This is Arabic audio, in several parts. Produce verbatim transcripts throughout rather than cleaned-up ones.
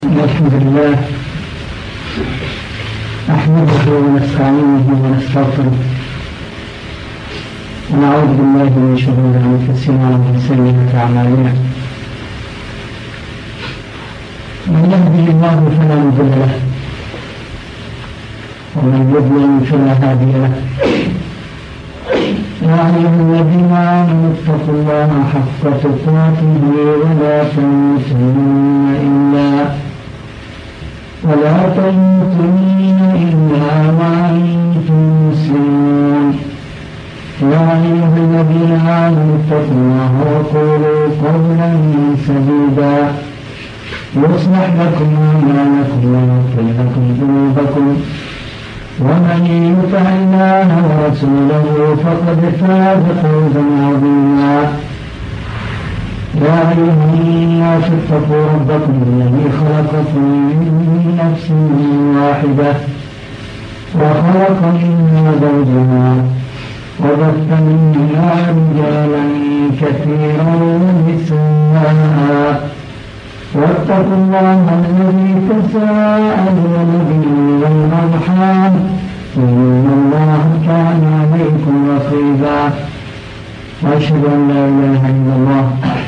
الحمد لله نحمده ونستعينه ونستغفره ونعوذ بالله من شرور أنفسنا ومن سيئات أعمالنا. من يهده الله فلا مضل له ومن يضلل فلا هادي له. يا أيها الذين آمنوا اتقوا الله حق تقاته ولا تموتن إلا ولا تموتن إلا وأنتم مسلمون. يا أيها الذين آمنوا اتقوا الله وقولوا قولا سديدا يصلح لكم أعمالكم ويغفر لكم ذنوبكم ومن يطع الله ورسوله فقد فاز فوزا عظيما. يا أيها الناس اتقوا ربكم الذي خلقكم من نفس واحدة وخلق منها زوجها وبث منها رجالا كثيرا ونساء واتقوا الله الذي تساءلون به والأرحام إن الله كان عليكم رقيبا. وأشهد أن لا إله إلا الله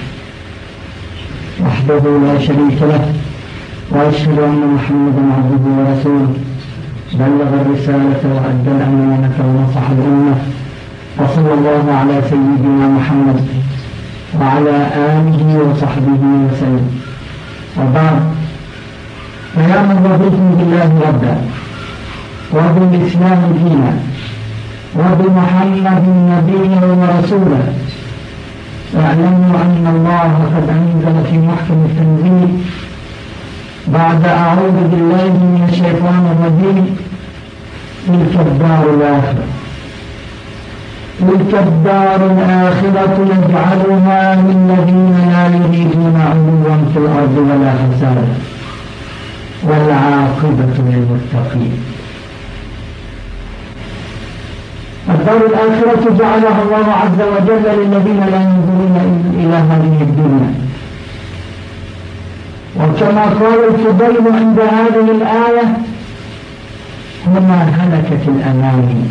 وحده لا شريك له وأشهد أن محمدا عبده ورسوله بلغ الرسالة وأدى الأمانة ونصح الأمة وصلى الله على سيدنا محمد وعلى آله وصحبه وسلم. وبعد، فيا من رضيتم بالله ربا وبالإسلام دينا وبمحمد نبيا ورسولا واعلموا أن الله قد أنزل في محكم التنزيل بعد أعوذ بالله من الشيطان الرجيم تلك الدار الآخرة تلك الدار الآخرة يجعلها للذين لا يريدون علوا في الأرض ولا فسادا والعاقبة للمتقين. الدار الآخرة جعلها الله عز وجل للذين لا ينظرون إلى هذه الدنيا. وكما قال الفضيل عند هذه الآية هنا هلكت الأماني،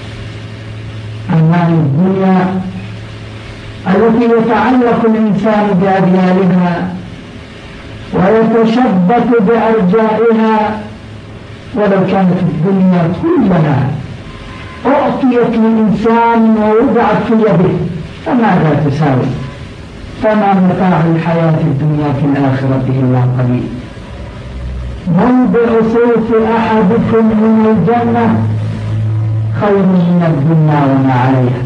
أماني الدنيا التي يتعلق الإنسان بأبيالها ويتشبث بأرجائها، ولو كانت الدنيا كلها أعطيت للإنسان ووضعت في يده فماذا تساوي؟ فما متاع الحياة الدنيا في الآخرة إلا قليل. موضع صوت أحدكم من الجنة خير من الدنيا وما عليها.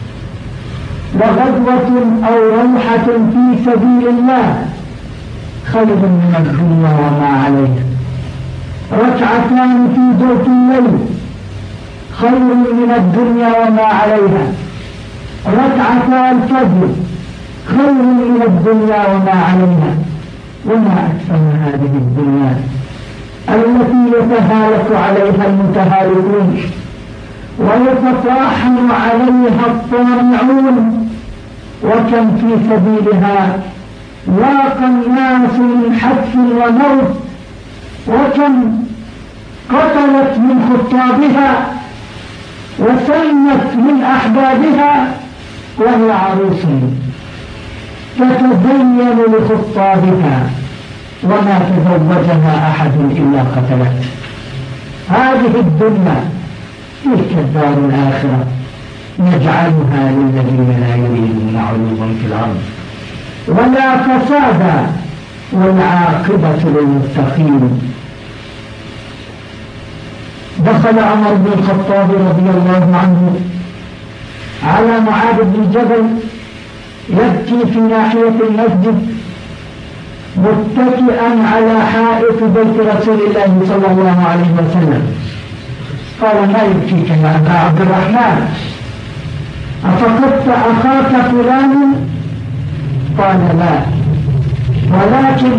وغدوة أو روحة في سبيل الله خير من الدنيا وما عليها. ركعتان في جوف الليل خير من الدنيا وما عليها. ركعتا الفجر خير من الدنيا وما عليها. وما أكثر هذه الدنيا التي يتهالك عليها المتهالكون ويتطاحن عليها الطامعون. وكم في سبيلها لاقى الناس من حتف وموت، وكم قتلت من خطابها وسلمت من أحبابها وهي عروس تتزين لخطابها وما تزوجها أحد إلا قتلت. هذه الدنيا تلك الدار الآخرة نجعلها للذين لا يريدون علوا في الأرض ولا فسادا والعاقبة للمتقين. دخل عمر بن الخطاب رضي الله عنه على معاذ بن جبل يبكي في ناحية المسجد متكئا على حائط بيت رسول الله صلى الله عليه وسلم. قال: ما يبكيك يا أبا عبد الرحمن؟ أفقدت أخاك فلان؟ قال: لا، ولكن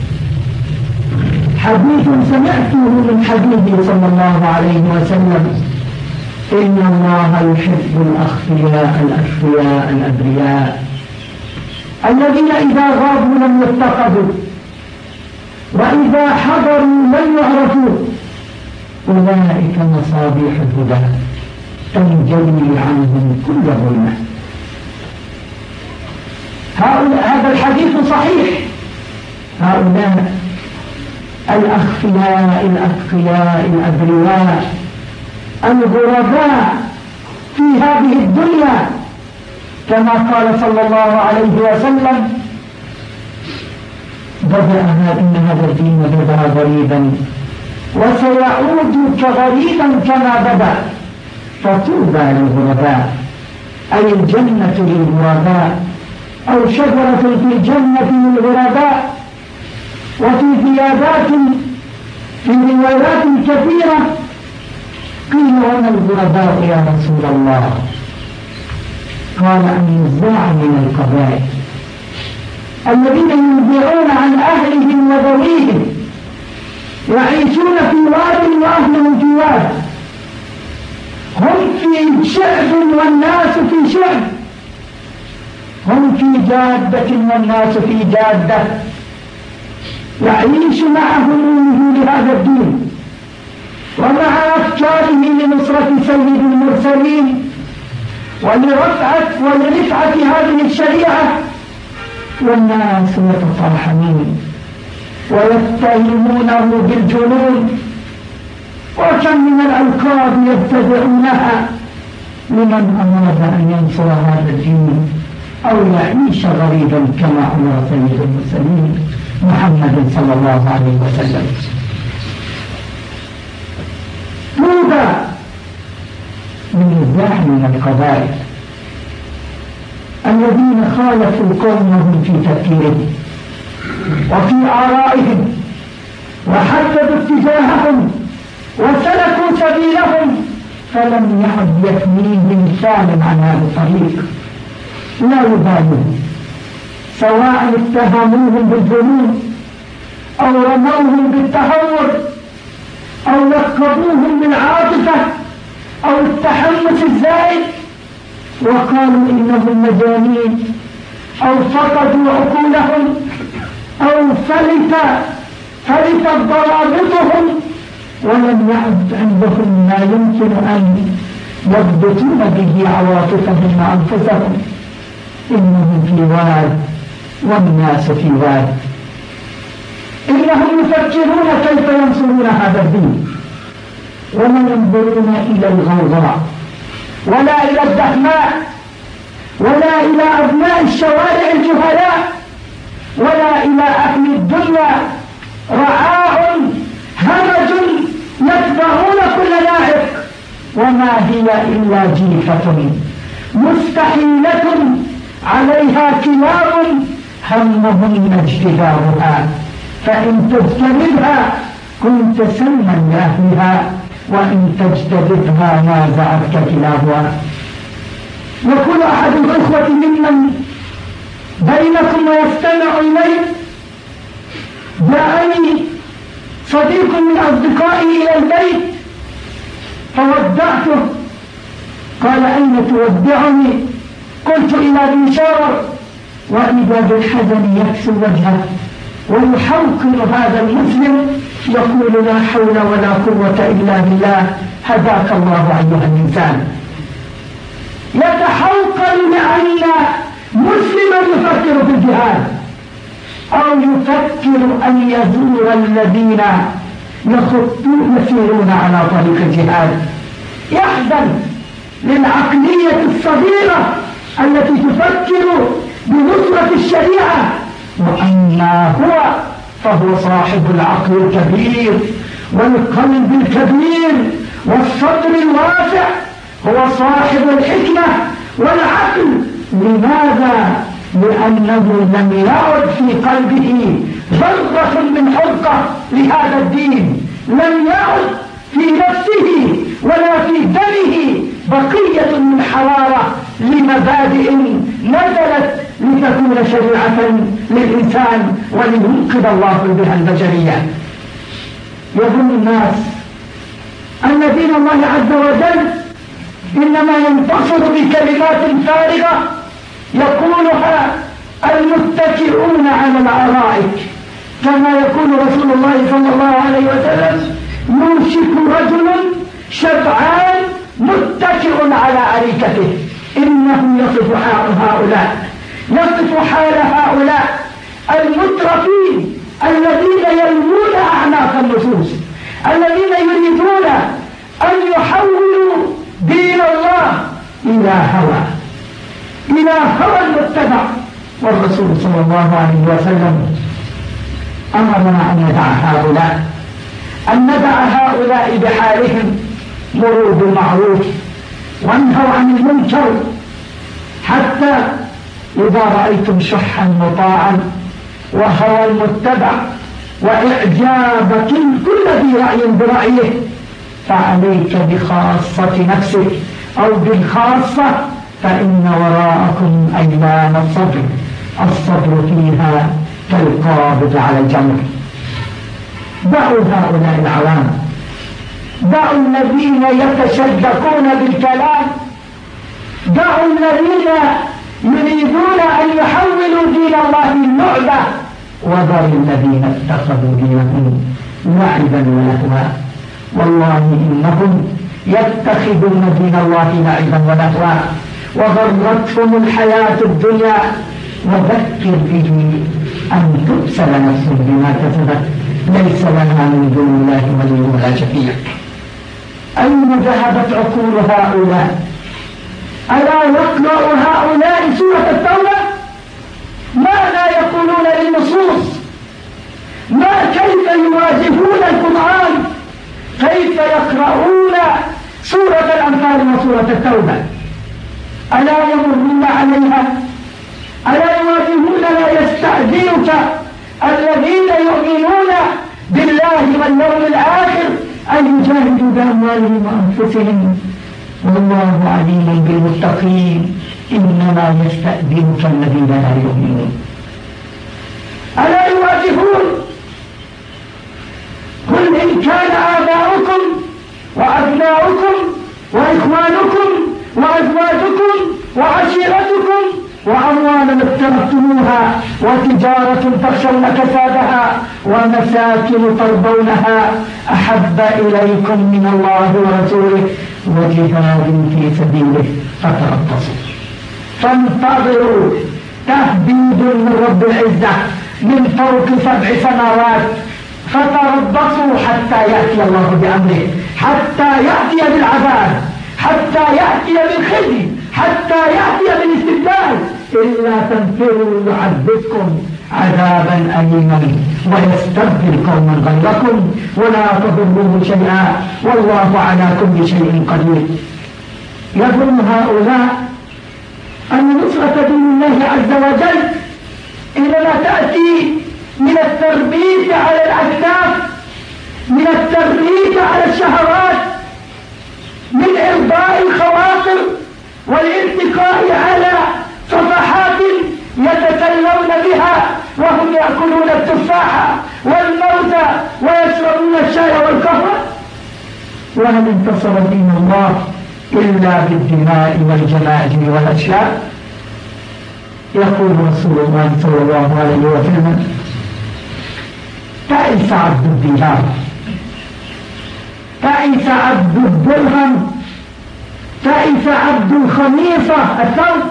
حديث سمعته من حبيبي صلى الله عليه وسلم: إن الله يحب الأخفياء الأشقياء الأبرياء الذين إذا غابوا لم يتخذوا وإذا حضروا لم يعرفوا أولئك مصابيح الهدى تنجلي عنهم كل ظلمة. هذا الحديث صحيح. هؤلاء الأخفياء الأتقياء الأبرياء الغرباء في هذه الدنيا، كما قال صلى الله عليه وسلم: بدأ إن هذا الدين بدأ غريبا وسيعود كغريبا كما بدأ، فطوبى للغرباء، أي الجنة للغرباء، أو شجرة في الجنة للغرباء. وفي زيادات في روايات كثيرة قيل: وما الغرباء يا رسول الله؟ قال: النزاع من القبائل الذين ينزعون عن أهلهم وذويهم، يعيشون في واد وأهلهم في واد، هم في شعب والناس في شعب، هم في جادة والناس في جادة، يعيش مع همومه لهذا الدين ومع أفكاره لنصرة سيد المرسلين ولرفعة ولرفعة هذه الشريعة، والناس يتطاحنون ويتهمونه بالجنون، وكم من الألقاب يبتدعونها لمن أراد أن ينصر هذا الدين أو يعيش غريبا كما أمر سيد المرسلين محمد صلى الله عليه وسلم. طوبى للنزاع من القبائل الذين خالفوا قومهم في تفكيرهم وفي آرائهم وحددوا اتجاههم وسلكوا سبيلهم، فلم يعد يثنيهم ثان عن هذا الطريق، لا يبالون، سواء اتهموهم بالجنون أو رموهم بالتهور أو لقبوهم بالعاطفة أو التحمس الزائد وقالوا إنهم مجانين أو فقدوا عقولهم أو فلت فلتت ضوابطهم ولم يعد عندهم ما يمكن أن يضبطون به عواطفهم وأنفسهم. إنهم في واد والناس في واد. إنهم يفكرون كيف ينصرون هذا الدين ولا ينظرون إلى الغوغاء ولا إلى الدهماء ولا إلى أبناء الشوارع الجهلاء ولا إلى أهل الدنيا رعاع همج يتبعون كل ناعق، وما هي إلا جيفة مستحيلة عليها كلاب همهم اجتذابها، فإن تجتنبها كنت سلما لأهلها وإن تجتذبها نازعتك كلابها. يقول أحد الإخوة ممن بينكم ويستمع إليه: جاءني صديق من أصدقائي إلى البيت فودعته، قال: أين تودعني؟ قلت: إلى بيشار. وإذا بالحزن يكسو وجهه ويحوقر هذا المسلم يقول: لا حول ولا قوة إلا بالله، هداك الله أيها الإنسان. يتحوقر لأن مسلما يفكر في الجهاد أو يفكر أن يزور الذين يخطون يسيرون على طريق الجهاد. يحزن للعقلية الصغيرة التي تفكر بنصرة الشريعة، وأما هو فهو صاحب العقل الكبير والقلب الكبير والصدر الواسع، هو صاحب الحكمة والعقل. لماذا؟ لأنه لم يعد في قلبه ذرة من حرقة لهذا الدين، لم يعد في نفسه ولا في دمه بقية من حرارة لمبادئ نزلت لتكون شريعة للإنسان ولينقذ الله بها البشرية. يظن الناس أن دين الله عز وجل إنما ينتصر بكلمات فارغة يقولها المتكئون على الأرائك كما يقول رسول الله صلى الله عليه وسلم: يوشك رجل شبعان متكئ على أريكته. إنه يصف حال هؤلاء يصف حال هؤلاء المترفين الذين يلوون أعناق النصوص، الذين يريدون أن يحولوا دين الله إلى هوى إلى هوى المتبع. والرسول صلى الله عليه وسلم أمرنا أن ندع هؤلاء أن ندع هؤلاء بحالهم، مروا بالمعروف وانهوا عن المنكر، حتى إذا رأيتم شحا مطاعا وهوى المتبع وإعجاب كل ذي رأي برأيه، فعليك بخاصة نفسك أو بالخاصة، فإن وراءكم أيمان الصبر، الصبر فيها كالقابض على الجمر. دعوا هؤلاء العوام، دعوا الذين يتشدقون بالكلام، دعوا الذين يريدون أن يحولوا دين الله اللعبة، وذروا الذين اتخذوا دينهم لعبا ولهوا. والله إنهم يتخذون دين الله لعبا ولهوا وغرتهم الحياة الدنيا. وذكر به أن تبسل نفس بما كسبت، ليس لنا من دون الله ولي ولا شفيع. أين ذهبت عقول هؤلاء؟ ألا يقرأ هؤلاء سورة التوبة؟ ماذا يقولون للنصوص؟ ما كيف يواجهون القرآن؟ كيف يقرؤون سورة الأنفال وسورة التوبة؟ ألا يمرون عليها؟ ألا يواجهون لا يستأذنك الذين يؤمنون بالله واليوم الآخر أن يجاهدوا بأموالهم وأنفسهم والله عليم بالمتقين إنما يستأذنك الذين لا يؤمنون. ألا يواجهون؟ قل إن كان آباؤكم وأبناؤكم وإخوانكم وأزواجكم وعشيرتكم وأموال اقترفتموها وتجارة تخشون كسادها ومساكن ترضونها أحب إليكم من الله ورسوله وجهاد في سبيله فتربصوا فانتظروا. تهديد من رب العزة من فوق سبع سماوات، فتربصوا حتى يأتي الله بأمره، حتى يأتي بالعذاب، حتى يأتي بالخزي، حتى يأتي بالاستبدال. إلا تنفروا يعذبكم عذابا أليما ويستبدل قوما غيركم ولا تضروه شيئا والله على كل شيء قدير. يظن هؤلاء أن نصرة دين الله عز وجل إنما تأتي من التربيت على الأكتاف، من التربيت على الشهوات، من إرضاء الخواطر والارتقاء على صفحات يتسلون بها وهم يأكلون التفاحة والموز ويشربون الشاي والقهوة. وهل انتصر دين الله إلا بالدماء والجماجم والأشياء؟ يقول رسول الله صلى الله عليه وسلم: تعس عبد الدينار، تعس عبد الدرهم، تعس عبد الخميصة الثوب،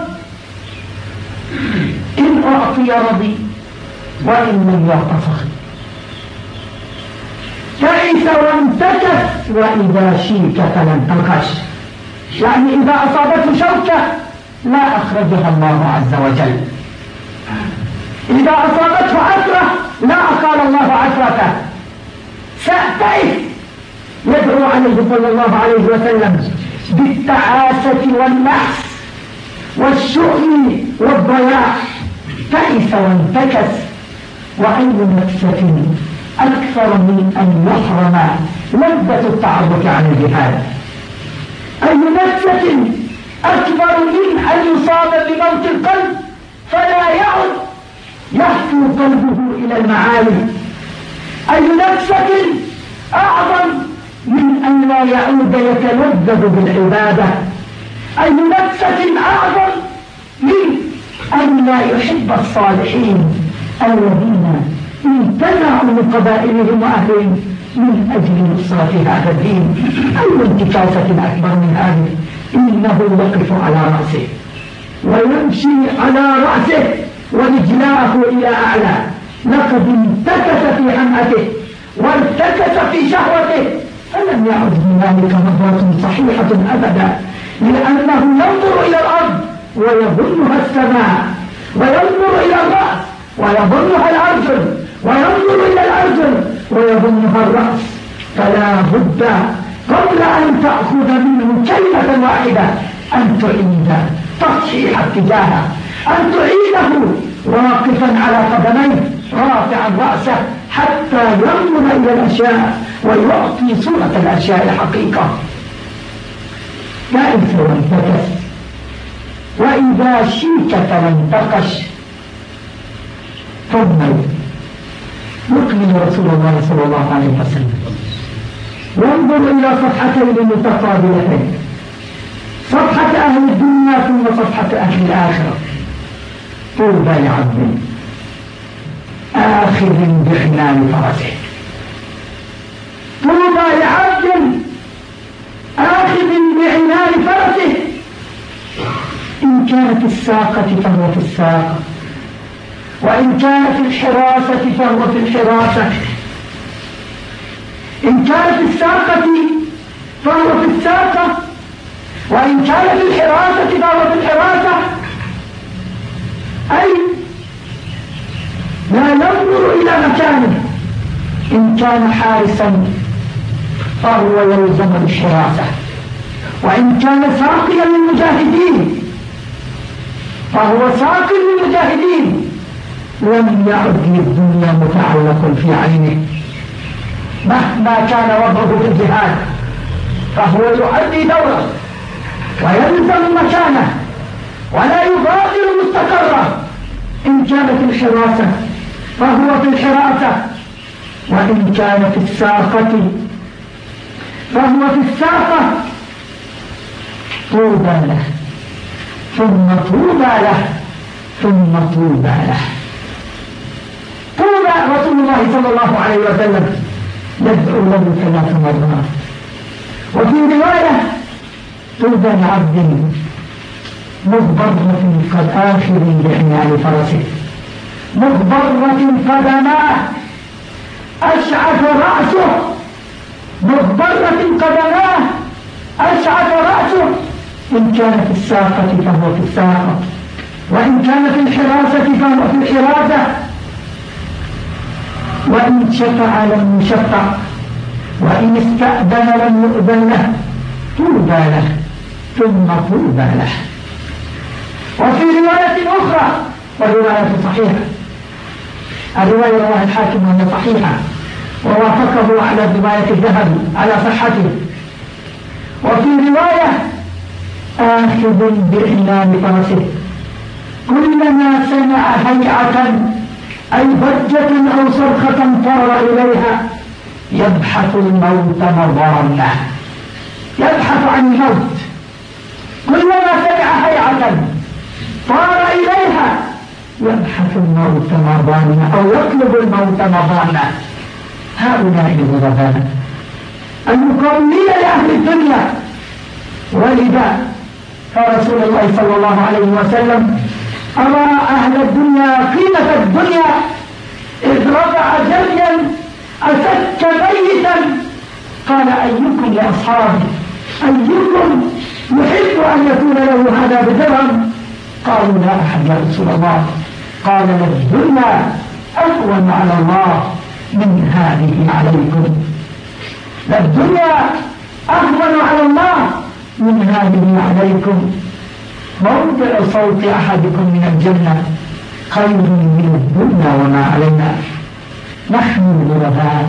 إن أعطي رضي وإن لم يعط سخط. تعس وانتكس وإذا شيك فلن تنقش، يعني إذا أصابته شوكة لا أخرجها الله عز وجل، إذا أصابته عثرة لا أقال الله عثرته. سأتئس. يدعو عليه صلى الله عليه وسلم بالتعاسة والنحس والشؤم والضياع. تعس وانتكس. وأي نفسة أكثر من أن يحرم لذة التعرف عن الجهاد؟ أي نفسة أكبر من أن يصاب بموت القلب فلا يعد يهفو قلبه إلى المعالي؟ أي نفسة أعظم من أن لا يعود يتلذذ بالعبادة؟ أي نفسة أعظم من أن لا يحب الصالحين الذين امتنعوا من قبائلهم وأهلهم من أجل نصرة هذا الدين. أي انتكاسة أكبر من هذه؟ إنه يقف على رأسه ويمشي على رأسه ورجلاه إلى أعلى. لقد انتكس في حمأته وانتكس في شهوته، فلم يعد هنالك نظرة صحيحة أبدا، لأنه ينظر إلى الأرض ويظنها السماء، وينظر إلى الرأس ويظنها الأرجل، وينظر إلى الأرجل ويظنها الرأس. فلا بد قبل أن تأخذ منه كلمة واحدة أن تعيد تصحيح اتجاهه، أن تعيده واقفا على قدميه رافعا رأسه حتى ينظر إلى الأشياء ويعطي صورة الأشياء حقيقة. كائف وانتكس، وإذا شيكت وانتقش. ثم يكمل رسول الله صلى الله عليه وسلم وانظر إلى صفحتين متقابلتين، صفحة أهل الدنيا ثم صفحة أهل الآخرة. طوبى لعبد آخذ بعنان فرسه، طوبى لعبد آخذ بعنان فرسه. إن كانت الساقة فهو في الساقة، وإن كانت الحراسة فهو في الحراسة، إن كانت الساقة فهو في الساقة، وإن كانت الحراسة فهو في الحراسة. أي لا ينظر إلى مكانه. إن كان حارسا فهو يلزم بالحراسة، وإن كان ساقيا للمجاهدين فهو ساقي للمجاهدين. لم يعد للدنيا متعلق في عينه، مهما كان وضعه في الجهاد فهو يؤدي دوره ويلزم مكانه ولا يغادر مستقره. إن كانت الحراسة فهو في الحراسة، وإن كان في الساقة فهو في الساقة. طوبى له ثم طوبى له ثم طوبى له. طوبى رسول الله صلى الله عليه وسلم يدعو له ثلاث مرات. وفي رواية طوبى لعبد مغبرة قد آخذ بعنان فرسه، مغبرة قدماه أشعث رأسه، مغبرة قدماه أشعث رأسه. إن كان في الساقة فهو في الساقة، وإن كان في الحراسة فهو في الحراسة، وإن شفع لم يشفع، وإن استأذن لم يؤذن له. طوبى له ثم طوبى له. وفي رواية أخرى، والرواية صحيحة، الرواية رواية الحاكم وهي صحيحة ووافقه على رواية الذهبي على صحته. وفي رواية آخذ بعنان فرسه كلما سمع هيعة أي ضجة أو صرخة طار إليها يبحث الموت مضامه، يبحث عن الموت. كلما سمع هيعة طار إليها يبحث الموت مضامه أو يطلب الموت مضامه. هؤلاء الغرباء المقاومين لأهل الدنيا. ولذا فرسول الله صلى الله عليه وسلم أرى أهل الدنيا قيمة الدنيا إذ رفع جريا أسك ميتا قال أيكم لأصحابه أيكم يحب أن يكون له هذا بدرهم؟ قالوا لا أحد يا رسول الله. قال الدنيا أهون على الله من هذه عليكم، الدنيا أهون على الله من هذه عليكم. موضع صوت أحدكم من الجنة خير من الدنيا وما علينا. نحن الغرباء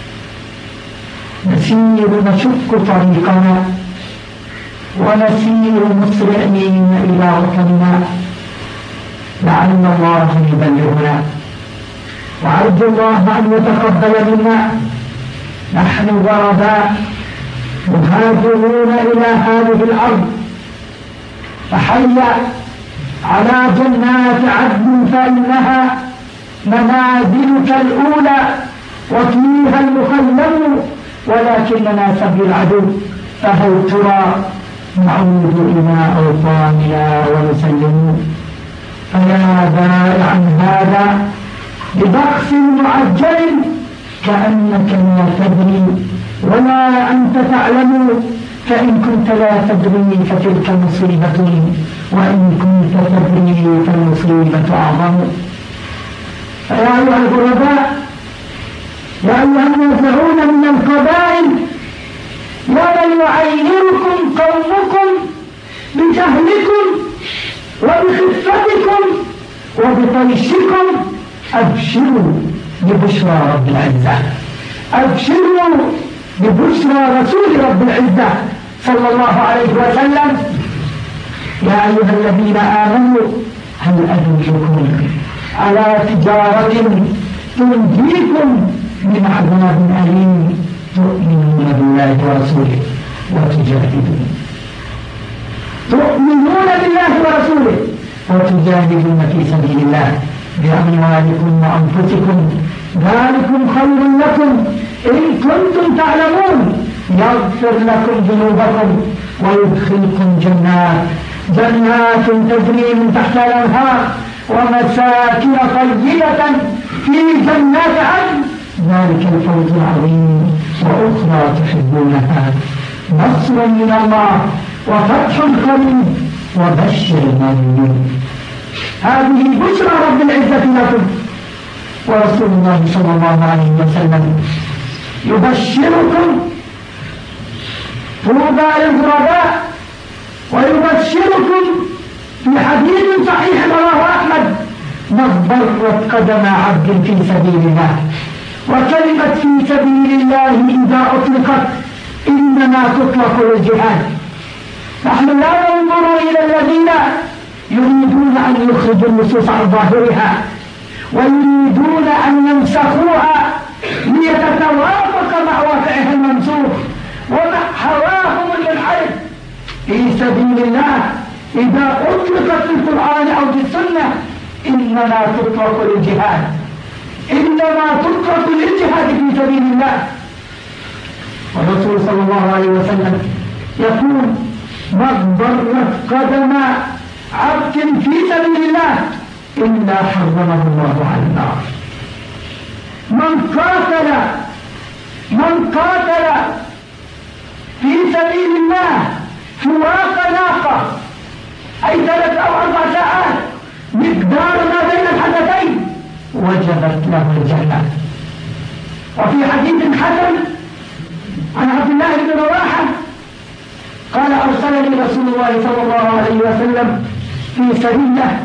نسير نشق طريقنا ونسير مسرعين إلى وطننا لعل الله يبلغنا، وأرجو الله أن يتقبل منا. نحن غرباء مهاجرون إلى هذه الأرض، فحي على جنات عدن فإنها منازلك الأولى وفيها المخلم، ولكننا سبي العدو، فهل ترى نعود إلى أوطاننا ونسلم؟ فيا بائعا هذا ببخس معجل كأنك لا تدري ولا أنت تعلم، فإن كنت لا تدري فتلك مصيبة، وإن كنت تدري فالمصيبة أعظم. فيا أيها الغرباء، يا أيها النازعون من القبائل، يا من يعيركم قومكم بجهلكم وبخفتكم وبطيشكم، أبشروا ببشرى رب العزة، أبشروا ببشرى رسول رب العزة صلى الله عليه وسلم. يا أيها الذين آمنوا هل أدلكم على تجارة تنجيكم من عذاب أليم تؤمنون بالله ورسوله وتجاهدون تؤمنون بالله ورسوله وتجاهدون في سبيل الله بأموالكم وأنفسكم، ذلكم خير لكم إن كنتم تعلمون، يغفر لكم ذنوبكم ويدخلكم جنات جنات تجري من تحتها الأنهار ومساكن طيبة في جنات عدن، ذلك الفوز العظيم. وأخرى تحبونها، نصر من الله وفتح قريب وبشر المؤمنين. هذه بشرى رب العزة لكم، ورسول الله صلى الله عليه وسلم يبشركم طوبى للغرباء، ويبشركم في حديث صحيح رواه أحمد: ما ضرت قدم عبد في سبيل الله، وكلمة في سبيل الله إذا أطلقت إنما تطلق للجهاد. نحن لا ننظر إلى الذين يريدون أن يخرجوا النصوص عن ظاهرها ويريدون أن ينسخوها ليتوافق مع واقعها المنسوخ ومع هواهم المنحرف. في سبيل الله إذا أطلقت في القرآن أو في السنة إنما تطلق للجهاد، إنما تطلق للجهاد في سبيل الله. والرسول صلى الله عليه وسلم يقول: ما ضرت قدم عبد في سبيل الله إلا حرمه الله على النار. من قاتل من قاتل في سبيل الله فواق ناقة، أي ثلاث أو أربع ساعات مقدار ما بين الحدثين، وجبت له الجنة. وفي حديث حسن عن عبد الله بن رواحة قال: أرسلني رسول الله صلى الله عليه وسلم في سرية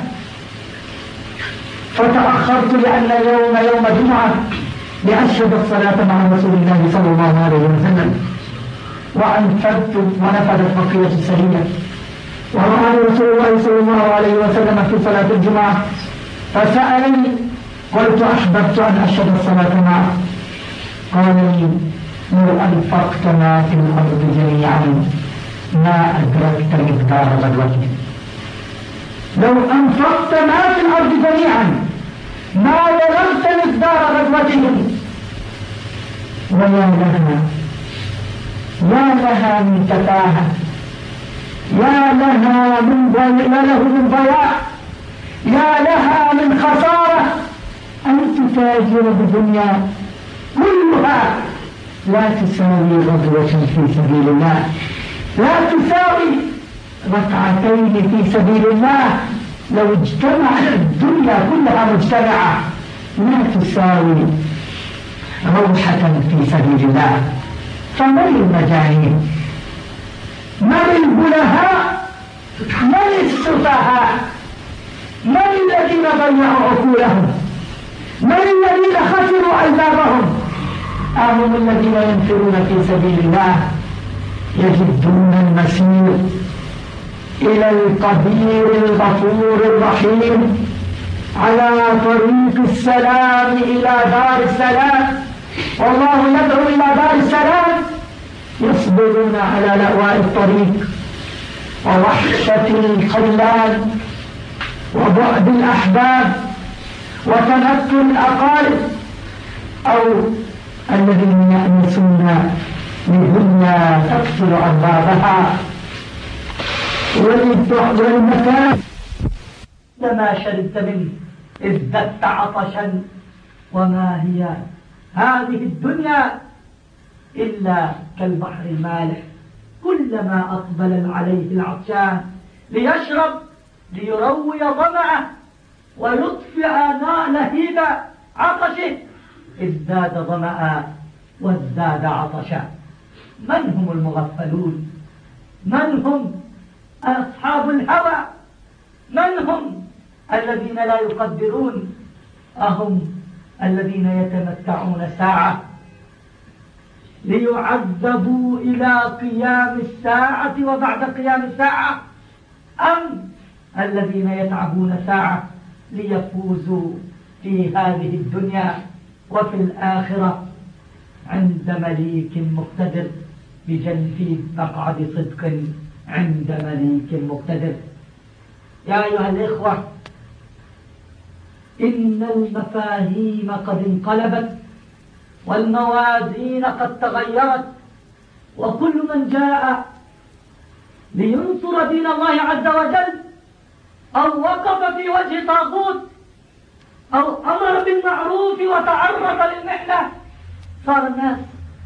فتأخرت لأن يوم يوم جمعة لأشهد الصلاة مع رسول الله صلى الله عليه وسلم، وأنفذت ونفذت بقية السرية، ورآني رسول الله صلى الله عليه وسلم في صلاة الجمعة فسألني، قلت: أحببت أن أشهد الصلاة معه. قال لي: لو أنفقت ما في الأرض جميعا ما أدركت مقدار غدوته. لو أنفقت ما في الأرض جميعا ما بلغت مقدار غدوتهم. ويا لها يا لها من تفاهة، يا لها من يا له من ضياع، يا لها من خسارة أن تتاجر بالدنيا كلها لا تساوي غدوة في سبيل الله، لا تساوي ركعتين في سبيل الله. لو اجتمعت الدنيا كلها مجتمعة لا تساوي روحة في سبيل الله. فمن المجانين؟ من البلهاء؟ من السفهاء؟ من الذين ضيعوا عقولهم؟ من الذين خسروا ألبابهم؟ أهم الذين ينفرون في سبيل الله يجدون المسير إلى القدير الغفور الرحيم على طريق السلام إلى دار السلام، والله يدعو إلى دار السلام. يصبرون على لأواء الطريق ووحشة الخلان وبعد الأحباب وتنكر الأقارب، أو الذين يأنسون لدنيا تكسر أربابها والمكان لما شربت منه ازددت عطشا. وما هي هذه الدنيا إلا كالبحر المالح، كلما أقبل عليه العطشان ليشرب ليروي ظمأه ويطفئ لهيب عطشه ازداد ظمأ وازداد عطشا. من هم المغفلون؟ من هم أصحاب الهوى؟ من هم الذين لا يقدرون؟ أهم الذين يتمتعون ساعة ليعذبوا إلى قيام الساعة وبعد قيام الساعة، أم الذين يتعبون ساعة ليفوزوا في هذه الدنيا وفي الآخرة عند مليك مقتدر بجنة مقعد صدق عند مليك مقتدر. يا أيها الإخوة، إن المفاهيم قد انقلبت والموازين قد تغيرت، وكل من جاء لينصر دين الله عز وجل أو وقف في وجه طاغوت أو أمر بالمعروف وتعرض للمحنة صار الناس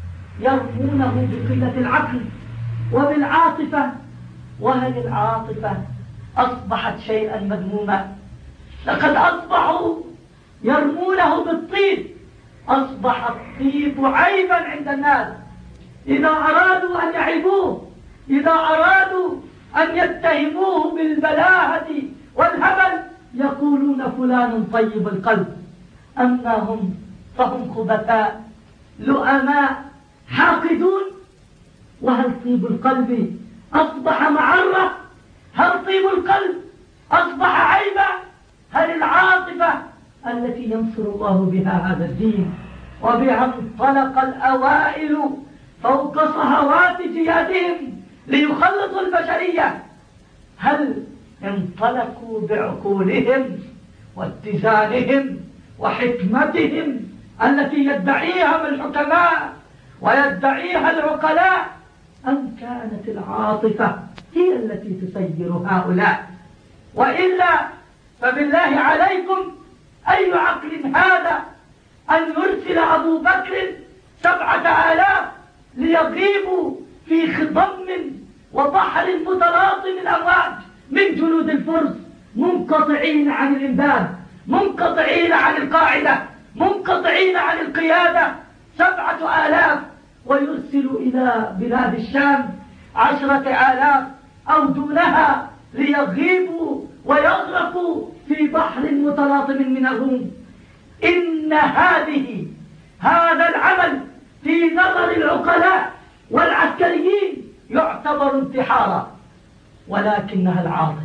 يرمونه بقلة العقل وبالعاطفة. وهل العاطفة أصبحت شيئا مذموما؟ لقد أصبحوا يرمونه بالطيب، أصبح الطيب عيبا عند الناس. إذا أرادوا أن يعيبوه، إذا أرادوا أن يتهموه بالبلاهة والهبل يقولون فلان طيب القلب. أما هم فهم خبثاء لؤماء حاقدون. وهل طيب القلب أصبح معرة؟ هل طيب القلب أصبح عيبا؟ هل العاطفة التي ينصر الله بها هذا الدين وبها انطلق الأوائل فوق صهوات جيادهم ليخلصوا البشرية، هل انطلقوا بعقولهم واتزانهم وحكمتهم التي يدعيها الحكماء ويدعيها العقلاء، أم كانت العاطفة هي التي تسير هؤلاء؟ وإلا فبالله عليكم أي عقل هذا أن يرسل أبو بكر سبعة آلاف ليغيبوا في خضم وبحر متلاطم الأمواج من جنود الفرس منقطعين عن الإمداد، منقطعين عن القاعدة، منقطعين عن القيادة، سبعة آلاف، ويرسل إلى بلاد الشام عشرة آلاف أو دونها ليغيبوا ويغرقوا في بحر متلاطم من الروم. إن هذه هذا العمل في نظر العقلاء والعسكريين يعتبر انتحارا، ولكنها العاطفة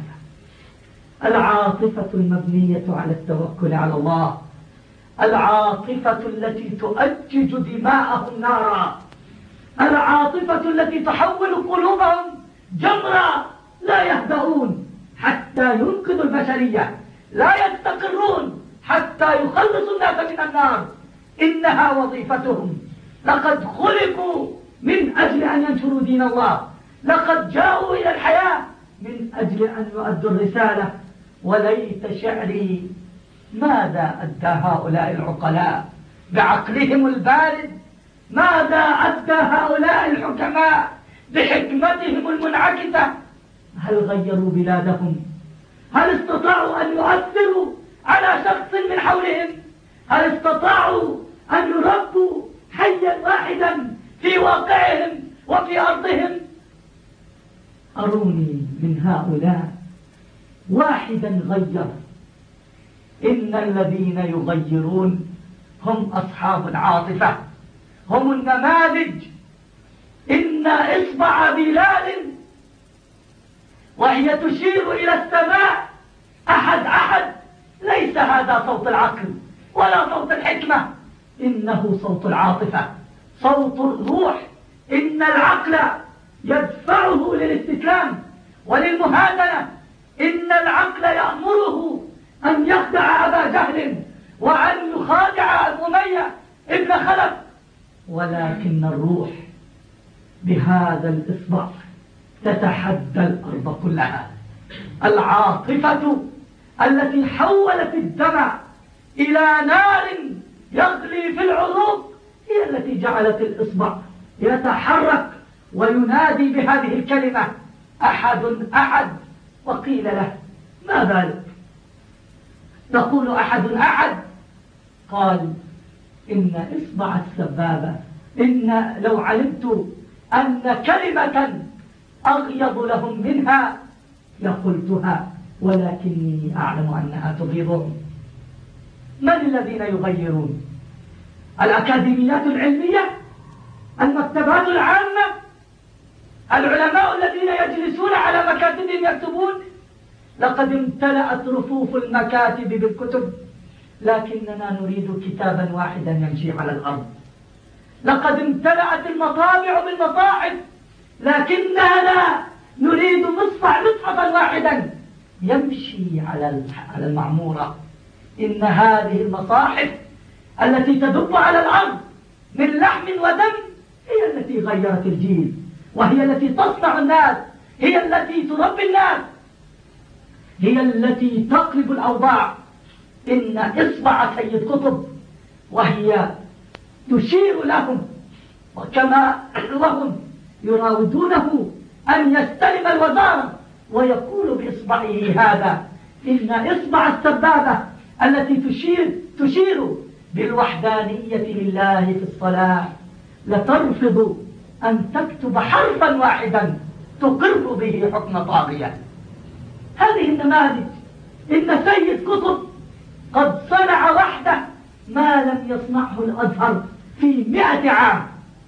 العاطفة المبنية على التوكل على الله، العاطفة التي تؤجج دماءهم نارا، العاطفة التي تحول قلوبهم جمرا لا يهدؤون حتى ينقذوا البشرية، لا يستقرون حتى يخلصوا الناس من النار. إنها وظيفتهم. لقد خلقوا من أجل أن ينشروا دين الله، لقد جاءوا إلى الحياة من أجل أن يؤدوا الرسالة. وليت شعري ماذا أدى هؤلاء العقلاء بعقلهم البارد؟ ماذا أدى هؤلاء الحكماء بحكمتهم المنعكسة؟ هل غيروا بلادهم؟ هل استطاعوا أن يؤثروا على شخص من حولهم؟ هل استطاعوا أن يربوا حيا واحدا في واقعهم وفي أرضهم؟ أروني من هؤلاء واحدا غير. إن الذين يغيرون هم أصحاب العاطفة، هم النماذج. إن إصبع بلال وهي تشير إلى السماء أحد أحد ليس هذا صوت العقل ولا صوت الحكمة، إنه صوت العاطفة، صوت الروح. إن العقل يدفعه للاستسلام وللمهادنة، إن العقل يأمره أن يخدع أبا جهل وأن يخادع أمية ابن خلف، ولكن الروح بهذا الإصبع تتحدى الأرض كلها. العاطفة التي حولت الدم إلى نار يغلي في العروق هي التي جعلت الإصبع يتحرك وينادي بهذه الكلمة أحد أحد. وقيل له: ما بالك تقول أحد أحد؟ قال: إن إصبع السبابة، إن لو علمت أن كلمة أغيض لهم منها لقلتها، ولكني أعلم أنها تغيظهم. من الذين يغيرون؟ الأكاديميات العلمية، المكتبات العامة، العلماء الذين يجلسون على مكاتبهم يكتبون. لقد امتلأت رفوف المكاتب بالكتب، لكننا نريد كتابا واحدا يمشي على الأرض. لقد امتلأت المطابع بالمصاحف، لكننا نريد مصفح مصحفا واحدا يمشي على المعمورة. إن هذه المصاحف التي تدب على الأرض من لحم ودم هي التي غيرت الجيل، وهي التي تصنع الناس، هي التي تربي الناس، هي التي تقلب الأوضاع. إن إصبع سيد قطب وهي تشير لهم، وكما وهم يراودونه أن يستلم الوزارة ويقول بإصبعه هذا. إن إصبع السبابة التي تشير, تشير بالوحدانية لله في الصلاة لترفض أن تكتب حرفا واحدا تقر به حكم طاغية. هذه النماذج. إن سيد قطب قد صنع وحده ما لم يصنعه الأزهر في مئة عام.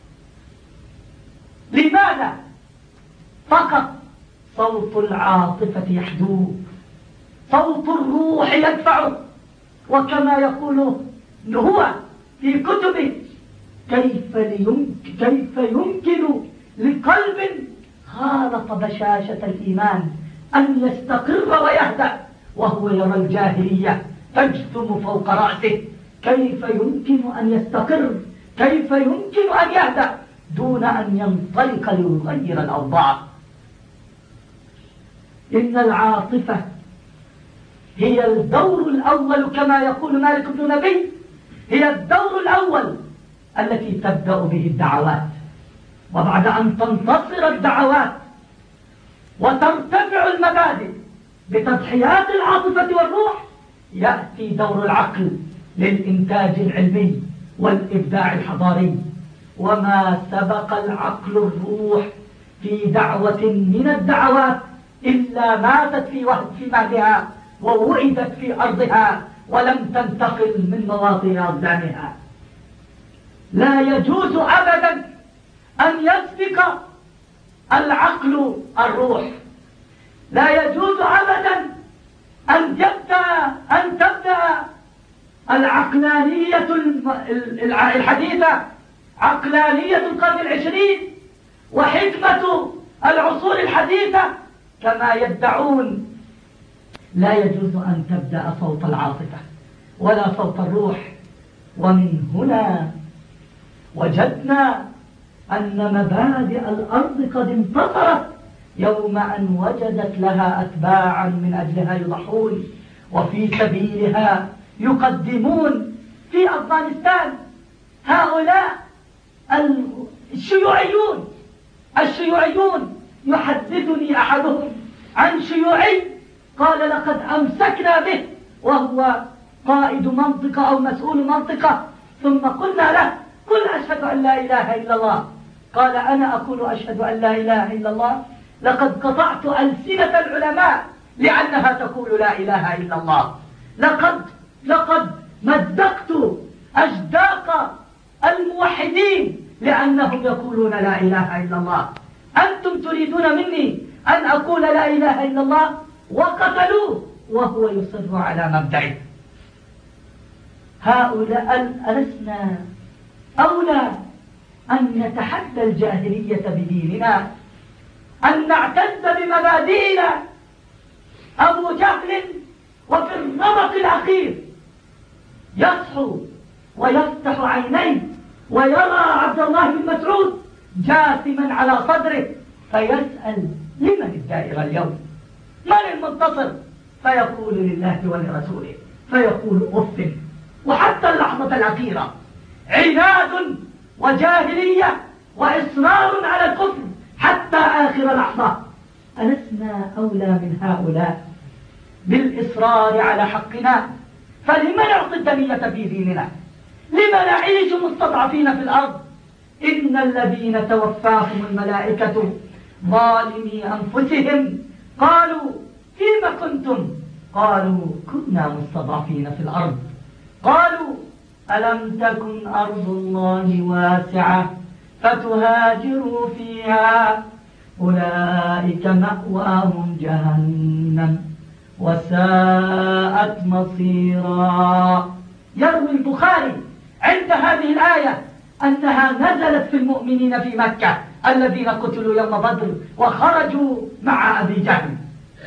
لماذا؟ فقط صوت العاطفة يحدوه، صوت الروح يدفعه. وكما يقول هو في كتبه: كيف, كيف يمكن لقلب خالط بشاشة الإيمان أن يستقر ويهدأ وهو يرى الجاهلية تجثم فوق رأسه؟ كيف يمكن أن يستقر، كيف يمكن أن يهدأ دون أن ينطلق ليغير الأوضاع؟ إن العاطفة هي الدور الأول، كما يقول مالك بن نبي، هي الدور الأول التي تبدأ به الدعوات. وبعد أن تنتصر الدعوات وترتفع المبادئ بتضحيات العاطفة والروح، يأتي دور العقل للإنتاج العلمي والإبداع الحضاري. وما سبق العقل الروح في دعوة من الدعوات إلا ماتت في وهد في مهدها ووئدت في أرضها ولم تنتقل من مواطن أقدامها. لا يجوز أبدا أن يسبق العقل الروح، لا يجوز أبدا أن يبدأ أن تبدأ العقلانية الحديثة، عقلانية القرن العشرين وحكمة العصور الحديثة كما يدعون. لا يجوز أن تبدأ صوت العاطفة ولا صوت الروح. ومن هنا وجدنا أن مبادئ الأرض قد انتصرت يوم أن وجدت لها أتباعا من أجلها يضحون وفي سبيلها يقدمون. في أفغانستان هؤلاء الشيوعيون الشيوعيون يحدثني أحدهم عن شيوعي قال: لقد أمسكنا به وهو قائد منطقة أو مسؤول منطقة، ثم قلنا له: قل أشهد أن لا إله إلا الله. قال: أنا أقول أشهد أن لا إله إلا الله، لقد قطعت ألسنة العلماء لأنها تقول لا إله إلا الله. لقد لقد مزقت أجداق الموحدين لأنهم يقولون لا إله إلا الله. أنتم تريدون مني أن أقول لا إله إلا الله؟ وقتلوه وهو يصر على مبدعه. هؤلاء ألسنا أولى أن نتحدى الجاهلية بديننا، أن نعتز بمبادئنا. أبو جهل وفي الرمق الأخير يصحو ويفتح عينيه ويرى عبد الله بن مسعود جاثما على صدره، فيسأل لمن الدائرة اليوم؟ من المنتصر؟ فيقول لله ولرسوله، فيقول أف. وحتى اللحظة الأخيرة عناد وجاهلية وإصرار على الكفر حتى آخر لحظة. ألسنا أولى من هؤلاء بالإصرار على حقنا؟ فلما نعطي الدنية في ديننا؟ لما نعيش مستضعفين في الأرض؟ إن الذين توفاهم الملائكة ظالمي أنفسهم قالوا فيما كنتم؟ قالوا كنا مستضعفين في الأرض. قالوا ألم تكن أرض الله واسعة فتهاجروا فيها أولئك مأواهم جهنم وساءت مصيرا. يروي البخاري عند هذه الآية أنها نزلت في المؤمنين في مكة الذين قتلوا يوم بدر وخرجوا مع أبي جهل،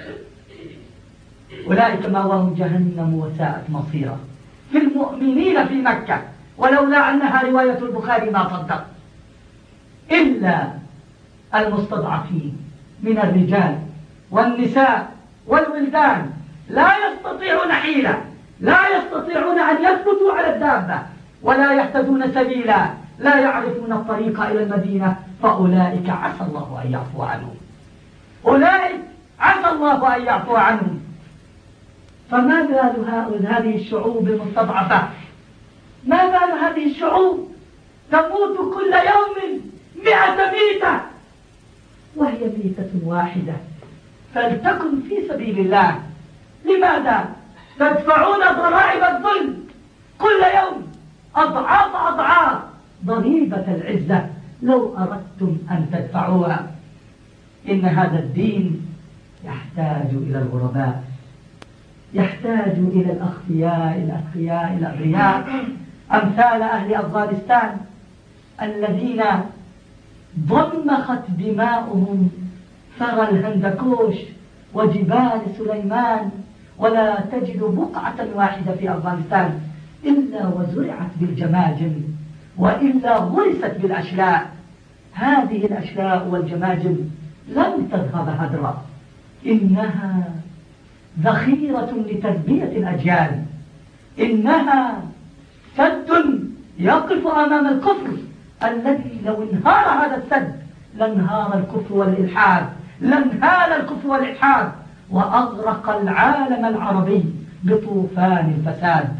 أولئك مأواهم جهنم وساءت مصيرا، في المؤمنين في مكة. ولولا أنها رواية البخاري ما صدق. إلا المستضعفين من الرجال والنساء والولدان لا يستطيعون حيلة، لا يستطيعون أن يثبتوا على الدابة، ولا يهتدون سبيلا، لا يعرفون الطريق إلى المدينة، فأولئك عسى الله أن يعفو عنهم. أولئك عسى الله أن يعفو عنهم. فما بال هذه الشعوب المستضعفة؟ ما بال هذه الشعوب تموت كل يوم مئة ميتة، وهي ميتة واحدة؟ فلتكن في سبيل الله. لماذا تدفعون ضرائب الظلم كل يوم أضعاف أضعاف ضريبة العزة لو أردتم أن تدفعوها؟ إن هذا الدين يحتاج إلى الغرباء، يحتاج إلى الأخفياء الأتقياء الأغنياء أمثال أهل أفغانستان الذين ضمخت دماؤهم ثرى الهندكوش وجبال سليمان، ولا تجد بقعة واحدة في أفغانستان إلا وزرعت بالجماجم وإلا غرست بالأشلاء. هذه الأشلاء والجماجم لن تذهب هدرا، إنها ذخيرة لتربية الأجيال، إنها سد يقف أمام الكفر الذي لو انهار هذا السد لانهار الكفر والإلحاد، لانهار الكفر والإلحاد وأغرق العالم العربي بطوفان الفساد.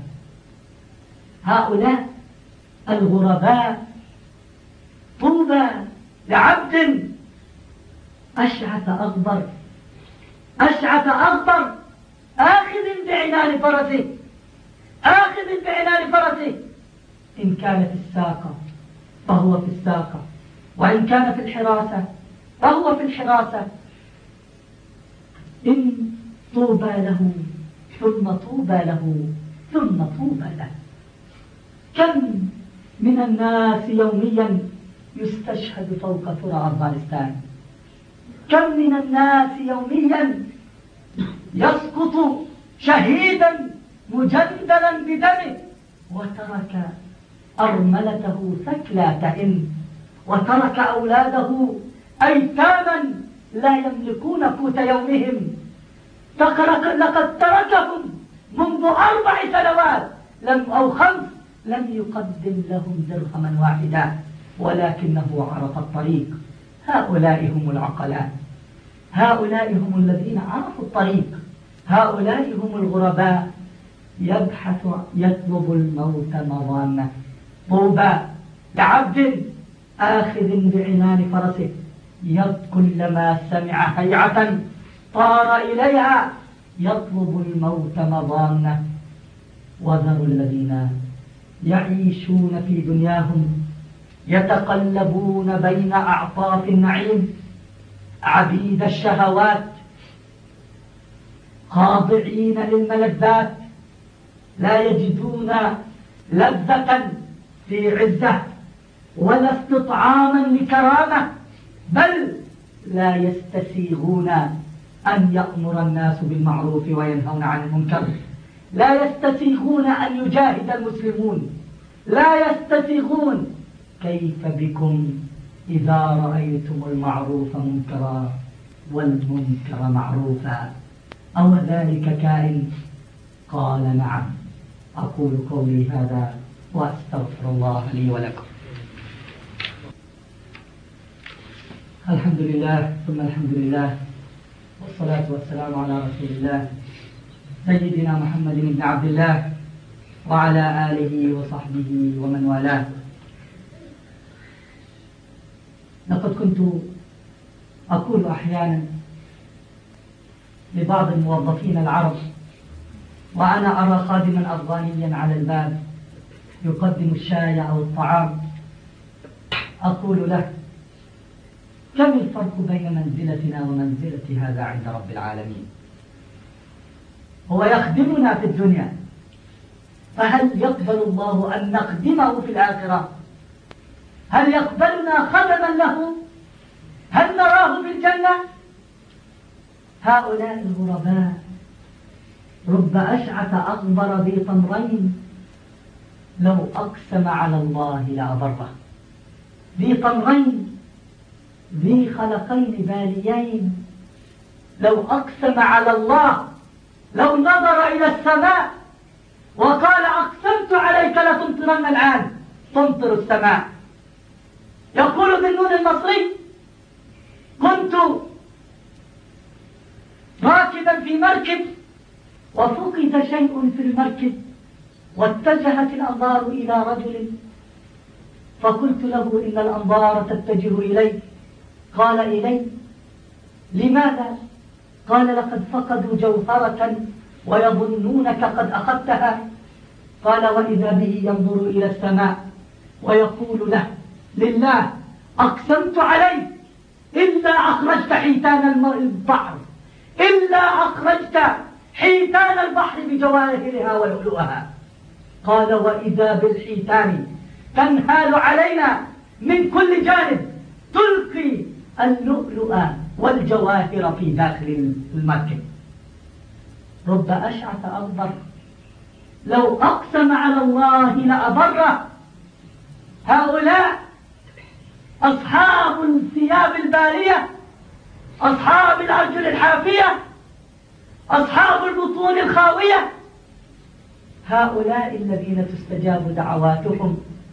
هؤلاء الغرباء طوبى لعبد أشعث أغبر، أشعث أغبر آخذ بعنان فرسه، آخذ بعنان فرسه. إن كان في الساقة فهو في الساقة، وإن كان في الحراسة فهو في الحراسة. إن طوبى له ثم طوبى له ثم طوبى له. كم من الناس يوميا يستشهد فوق ثرى أفغانستان؟ كم من الناس يوميا يسقط شهيدا مجندلا بدمه، وترك أرملته ثكلى تئن، وترك أولاده أيتاما لا يملكون قوت يومهم. لقد تركهم منذ أربع سنوات لم أو خمس لم يقدم لهم درهما واحدا، ولكنه عرف الطريق. هؤلاء هم العقلاء، هؤلاء هم الذين عرفوا الطريق، هؤلاء هم الغرباء. يبحث يطلب الموت مظانة. طوبى لعبد آخذ بعنان فرسه، كلما سمع هيعة طار إليها يطلب الموت مظانة. وذروا الذين يعيشون في دنياهم يتقلبون بين أعطاف النعيم عبيد الشهوات خاضعين للملذات، لا يجدون لذة في عزة ولا استطعاما لكرامة، بل لا يستسيغون أن يأمر الناس بالمعروف وينهون عن المنكر، لا يستسيغون أن يجاهد المسلمون، لا يستسيغون. كيف بكم إذا رأيتم المعروف منكرا والمنكر معروفا؟ أو ذلك كائن؟ قال نعم. أقول قولي هذا وأستغفر الله لي ولكم. الحمد لله ثم الحمد لله، والصلاة والسلام على رسول الله سيدنا محمد بن عبد الله وعلى آله وصحبه ومن والاه. لقد كنت أقول أحيانا لبعض الموظفين العرب وأنا أرى خادما أفغانيا على الباب يقدم الشاي أو الطعام، أقول له: كم الفرق بين منزلتنا ومنزلة هذا عند رب العالمين؟ هو يخدمنا في الدنيا، فهل يقبل الله أن نخدمه في الآخرة؟ هل يقبلنا خدما له؟ هل نراه في الجنة؟ هؤلاء الغرباء رب أشعث أغبر ذي طمرين لو أقسم على الله لأبره. ذي طمرين ذي خلقين باليين، لو أقسم على الله، لو نظر إلى السماء وقال: أقسمت عليك لتمطرن الآن، تمطر السماء. يقول ذي النون المصري: كنت راكبا في مركب وفقد شيء في المركب واتجهت الأنظار إلى رجل، فقلت له: إن الأنظار تتجه إليك. قال: إلي؟ لماذا؟ قال: لقد فقدوا جوهرة ويظنونك قد أخذتها. قال: وإذا به ينظر إلى السماء ويقول له: لله أقسمت عليك إلا أخرجت حيتان البحر، إلا أخرجت حيتان البحر بجواهرها ولؤلؤها. قال: وإذا بالحيتان تنهال علينا من كل جانب، تلقي اللؤلؤ والجواهر في داخل المركب. رب أشعث أغبر لو أقسم على الله لأبره. هؤلاء أصحاب الثياب البالية، أصحاب الأرجل الحافية، أصحاب البطون الخاوية، هؤلاء الذين تستجاب دعواتهم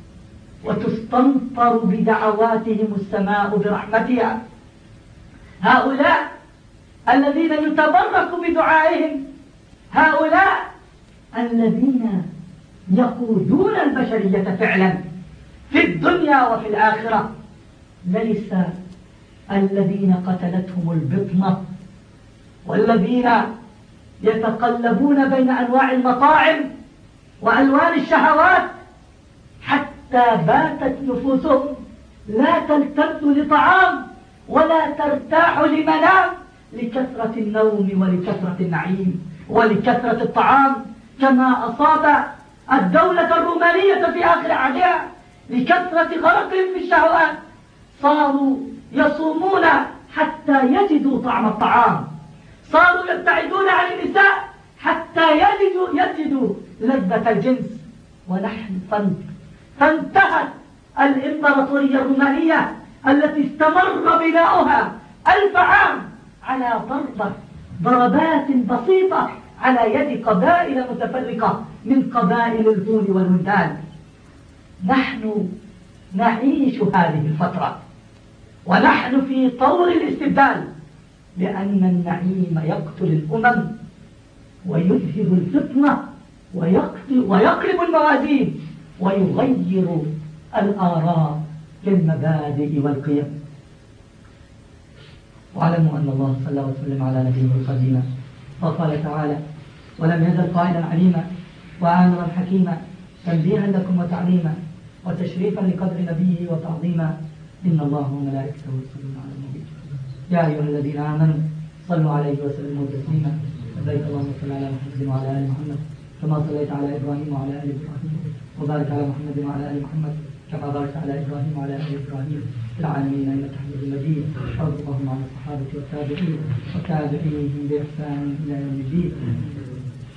وتستمطر بدعواتهم السماء برحمتها، هؤلاء الذين يتبرك بدعائهم، هؤلاء الذين يقودون البشرية فعلا في الدنيا وفي الآخرة، ليس الذين قتلتهم البطنة والذين يتقلبون بين أنواع المطاعم وألوان الشهوات حتى باتت نفوسهم لا تلتذ لطعام ولا ترتاح لمنام لكثرة النوم ولكثرة النعيم ولكثرة الطعام، كما أصاب الدولة الرومانية في آخر عهدها لكثرة غرقهم في الشهوات. صاروا يصومون حتى يجدوا طعم الطعام، صاروا يبتعدون عن النساء حتى يجدوا يجدوا لذة الجنس. ونحن فانتهت الإمبراطورية الرومانية التي استمر بناؤها ألف عام على ضربة ضربات بسيطة على يد قبائل متفرقة من قبائل الهون والولدان. نحن نعيش هذه الفترة ونحن في طور الاستبدال، لأن النعيم يقتل الأمم ويذهب الفتنة ويقلب الموازين ويغير الآراء للمبادئ والقيم. واعلموا أن الله صلى الله وسلم على نبيه القديم، وقال تعالى: ولم يزل قائلا عليما وآمرا حكيما تنبيها لكم وتعليما وتشريفا لقدر نبيه وتعظيما، إن الله وملائكته يصلون على النبي يا أيها الذين آمنوا صلوا عليه وسلموا تسليما. وبارك اللهم صل على محمد وعلى آل محمد كما صليت على إبراهيم وعلى آل إبراهيم، وبارك على محمد وعلى آل محمد كما باركت على إبراهيم وعلى آل إبراهيم في العالمين إنك حميد مجيد. وارض اللهم عن الصحابة والتابعين وتابعيهم بإحسان إلى يوم الدين.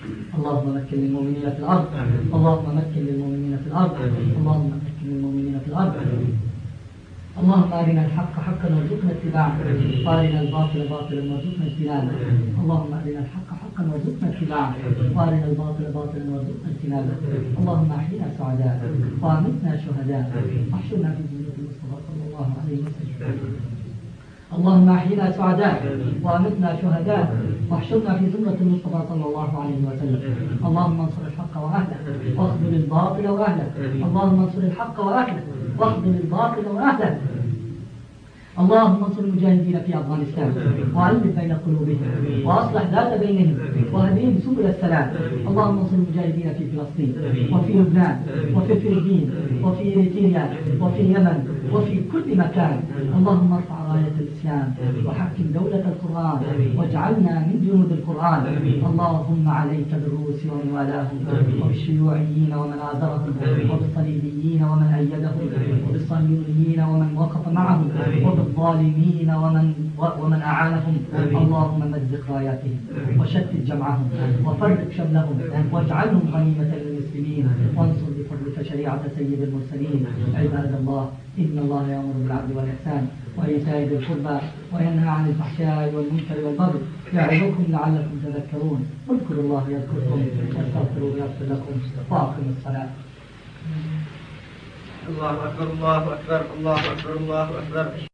اللهم مكن للمؤمنين في الأرض، اللهم مكن للمؤمنين في الأرض، اللهم مكن للمؤمنين في الأرض. اللهم أرنا الحق حقا وارزقنا اتباعه، وأرنا الباطل باطلا وارزقنا اجتنابه. اللهم أرنا الحق حقا وارزقنا اتباعه، وأرنا الباطل باطلا وارزقنا اجتنابه. اللهم أحينا سعداء وأمتنا شهداء، واحشرنا في زمرة المصطفى صلى الله عليه وسلم. اللهم أحينا سعداء وأمتنا شهداء، واحشرنا في زمرة المصطفى صلى الله عليه وسلم. اللهم انصر الحق وأهله واخذل الباطل وأهله. اللهم انصر الحق وأهله واخذل الباطل وأهله. اللهم انصر المجاهدين في أفغانستان وألف بين قلوبهم وأصلح ذات بينهم واهدهم سبل السلام. اللهم انصر المجاهدين في فلسطين وفي لبنان وفي الفلبين وفي إريتريا وفي اليمن وفي كل مكان. اللهم ارفع راية الإسلام وحكم دولة القرآن واجعلنا من جنود القرآن. اللهم عليك بالروس ومن والاهم وبالشيوعيين ومن آذرهم وبالصليبيين ومن أيدهم وبالصهيونيين ومن وقف معهم وبالظالمين ومن ومن أعانهم. اللهم مزق راياتهم وشتت جمعهم وفرق شملهم واجعلهم غنيمة للمسلمين، وانصر بفضلك شريعة سيد المرسلين. عباد الله، إن الله يأمر بالعدل والإحسان وإيتاء ذي القربى وينهى عن الفحشاء والمنكر والبغي يعظكم لعلكم تذكرون. اذكروا الله يذكركم واستغفروه يغفر لكم وأقيموا الصلاة. الله أكبر الله أكبر الله أكبر الله أكبر.